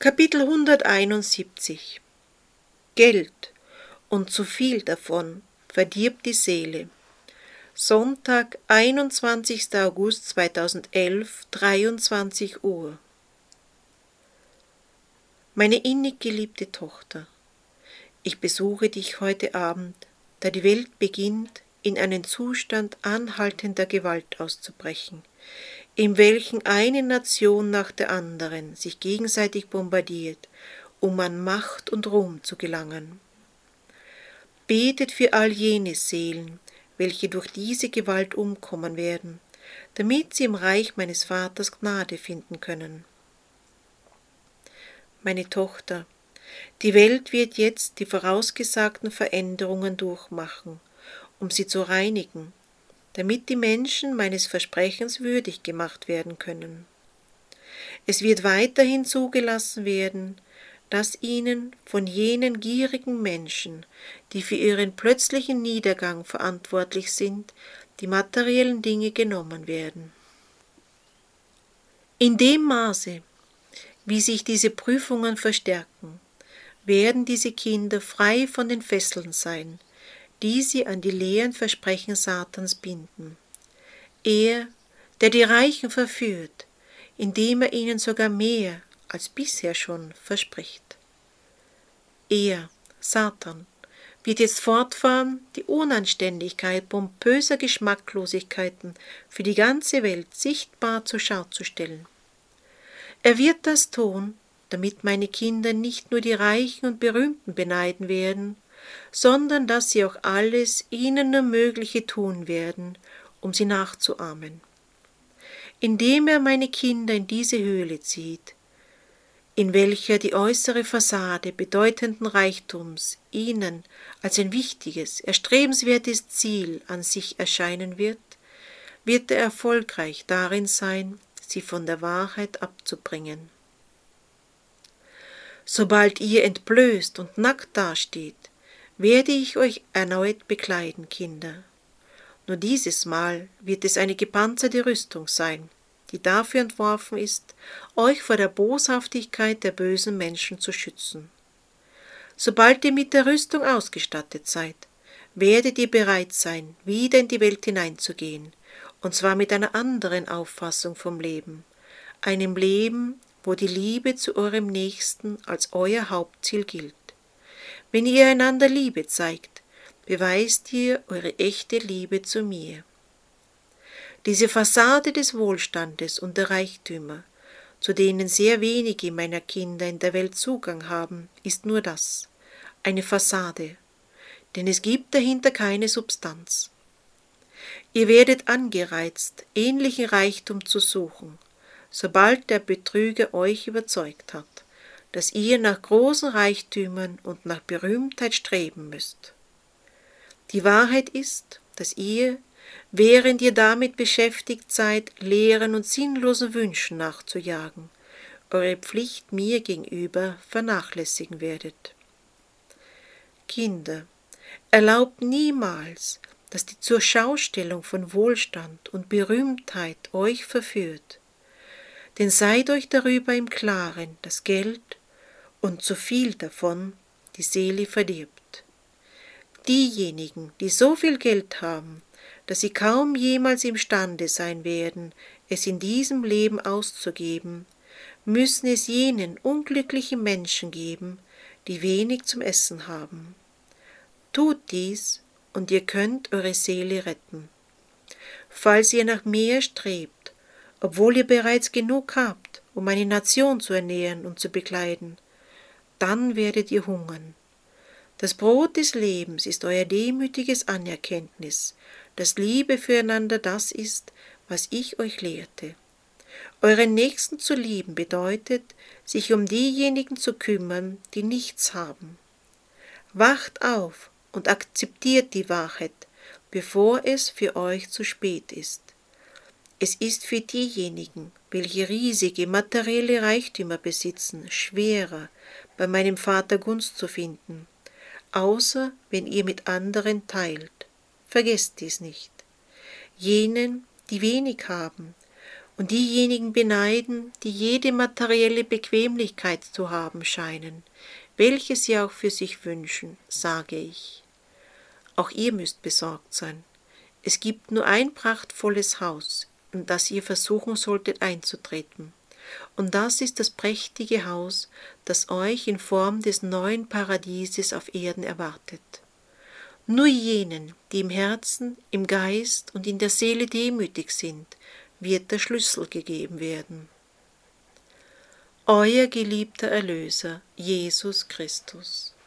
Kapitel 171 Geld und zu viel davon verdirbt die Seele. Sonntag, 21. August 2011, 23 Uhr. Meine innig geliebte Tochter, ich besuche dich heute Abend, da die Welt beginnt, in einen Zustand anhaltender Gewalt auszubrechen, in welchem eine Nation nach der anderen sich gegenseitig bombardiert, um an Macht und Ruhm zu gelangen. Betet für all jene Seelen, welche durch diese Gewalt umkommen werden, damit sie im Reich meines Vaters Gnade finden können. Meine Tochter, die Welt wird jetzt die vorausgesagten Veränderungen durchmachen, um sie zu reinigen, damit die Menschen meines Versprechens würdig gemacht werden können. Es wird weiterhin zugelassen werden, dass ihnen von jenen gierigen Menschen, die für ihren plötzlichen Niedergang verantwortlich sind, die materiellen Dinge genommen werden. In dem Maße, wie sich diese Prüfungen verstärken, werden diese Kinder frei von den Fesseln sein, die sie an die leeren Versprechen Satans binden. Er, der die Reichen verführt, indem er ihnen sogar mehr als bisher schon verspricht. Er, Satan, wird jetzt fortfahren, die Unanständigkeit pompöser Geschmacklosigkeiten für die ganze Welt sichtbar zur Schau zu stellen. Er wird das tun, damit meine Kinder nicht nur die Reichen und Berühmten beneiden werden, sondern dass sie auch alles ihnen nur Mögliche tun werden, um sie nachzuahmen. Indem er meine Kinder in diese Höhle zieht, in welcher die äußere Fassade bedeutenden Reichtums ihnen als ein wichtiges, erstrebenswertes Ziel an sich erscheinen wird, wird er erfolgreich darin sein, sie von der Wahrheit abzubringen. Sobald ihr entblößt und nackt dasteht, werde ich euch erneut bekleiden, Kinder. Nur dieses Mal wird es eine gepanzerte Rüstung sein, die dafür entworfen ist, euch vor der Boshaftigkeit der bösen Menschen zu schützen. Sobald ihr mit der Rüstung ausgestattet seid, werdet ihr bereit sein, wieder in die Welt hineinzugehen, und zwar mit einer anderen Auffassung vom Leben, einem Leben, wo die Liebe zu eurem Nächsten als euer Hauptziel gilt. Wenn ihr einander Liebe zeigt, beweist ihr eure echte Liebe zu mir. Diese Fassade des Wohlstandes und der Reichtümer, zu denen sehr wenige meiner Kinder in der Welt Zugang haben, ist nur das, eine Fassade, denn es gibt dahinter keine Substanz. Ihr werdet angereizt, ähnlichen Reichtum zu suchen, sobald der Betrüger euch überzeugt hat, dass ihr nach großen Reichtümern und nach Berühmtheit streben müsst. Die Wahrheit ist, dass ihr, während ihr damit beschäftigt seid, leeren und sinnlosen Wünschen nachzujagen, eure Pflicht mir gegenüber vernachlässigen werdet. Kinder, erlaubt niemals, dass die Zurschaustellung von Wohlstand und Berühmtheit euch verführt, denn seid euch darüber im Klaren, dass Geld und zu viel davon die Seele verdirbt. Diejenigen, die so viel Geld haben, dass sie kaum jemals imstande sein werden, es in diesem Leben auszugeben, müssen es jenen unglücklichen Menschen geben, die wenig zum Essen haben. Tut dies, und ihr könnt eure Seele retten. Falls ihr nach mehr strebt, obwohl ihr bereits genug habt, um eine Nation zu ernähren und zu bekleiden, dann werdet ihr hungern. Das Brot des Lebens ist euer demütiges Anerkenntnis, dass Liebe füreinander das ist, was ich euch lehrte. Euren Nächsten zu lieben bedeutet, sich um diejenigen zu kümmern, die nichts haben. Wacht auf und akzeptiert die Wahrheit, bevor es für euch zu spät ist. Es ist für diejenigen, welche riesige materielle Reichtümer besitzen, schwerer, bei meinem Vater Gunst zu finden, außer wenn ihr mit anderen teilt. Vergesst dies nicht. Jenen, die wenig haben und diejenigen beneiden, die jede materielle Bequemlichkeit zu haben scheinen, welche sie auch für sich wünschen, sage ich. Auch ihr müsst besorgt sein. Es gibt nur ein prachtvolles Haus, in das ihr versuchen solltet einzutreten. Und das ist das prächtige Haus, das euch in Form des neuen Paradieses auf Erden erwartet. Nur jenen, die im Herzen, im Geist und in der Seele demütig sind, wird der Schlüssel gegeben werden. Euer geliebter Erlöser, Jesus Christus.